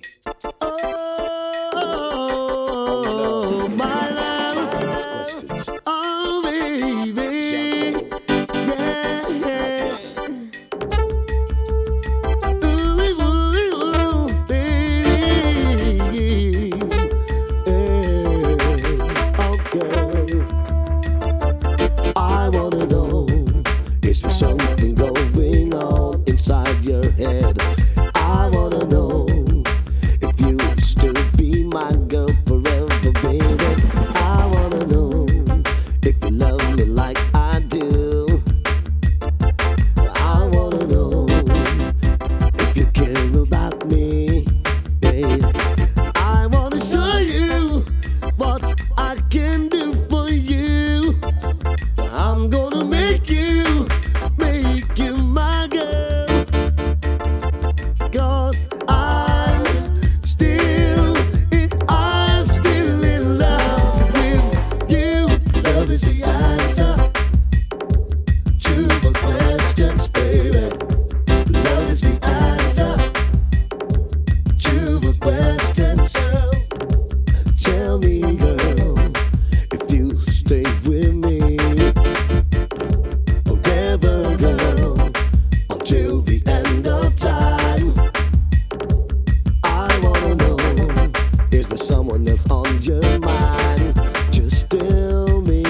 me. Oh, my love. Timeless questions. Oh, baby. Yeah. Ooh, ooh, baby. Oh, girl. I wanna know, is there something going on inside your head? I wanna know if you still be my girl forever, baby. I wanna know if you love me like I do. I wanna know if you care about me, babe. I wanna show you what I can do for you. I'm gonna make you my girl. 'Cause I'm still in love with you. Love is the answer to the questions, baby. Love is the answer to the questions, girl. Tell me, girl, if you stay with me forever, girl, until the end of time. I wanna know, is there someone else on your mind? Just tell me.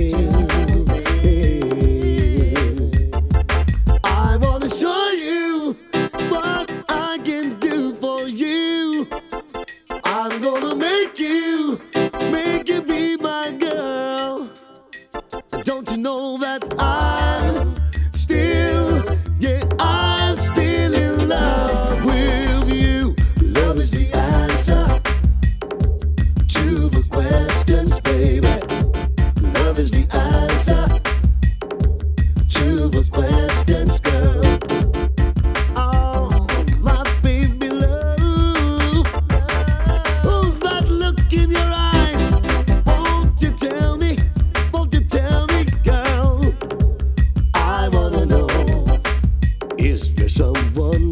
I wanna show you what I can do for you. I'm gonna make you be my girl. Don't you know that I'm still in love with you? Love is the answer to the questions, baby. Love is the answer to the questions, girl. Oh, my baby love. Who's that look in your eyes? Won't you tell me? Won't you tell me, girl? I wanna know, is there someone